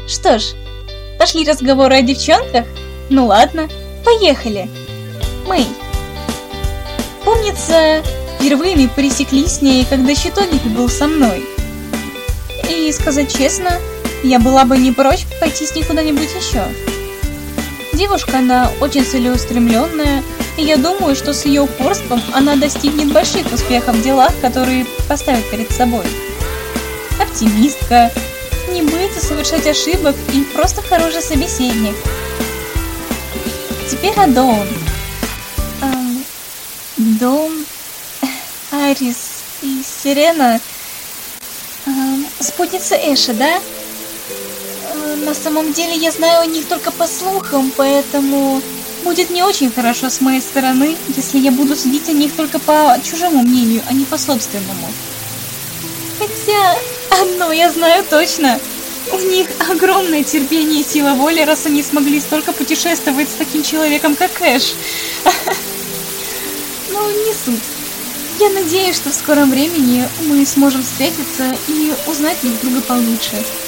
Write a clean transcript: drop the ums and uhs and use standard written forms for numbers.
Что ж, пошли разговоры о девчонках? Ну ладно, поехали. Мэй. Помнится, впервые мы пересеклись с ней, когда щитовник был со мной. И сказать честно, я была бы не прочь пойти с ней куда-нибудь еще. Девушка, она очень целеустремленная, и я думаю, что с ее упорством она достигнет больших успехов в делах, которые поставит перед собой. Оптимистка, не боится совершать ошибок и просто хороший собеседник. Теперь о Даун. Дом, Арис и Сирена. Спутница Эша, да? На самом деле я знаю о них только по слухам, поэтому будет не очень хорошо с моей стороны, если я буду судить о них только по чужому мнению, а не по собственному. Хотя одно я знаю точно. У них огромное терпение и сила воли, раз они смогли столько путешествовать с таким человеком, как Эш. Ну, не суть. Я надеюсь, что в скором времени мы сможем встретиться и узнать друг друга получше.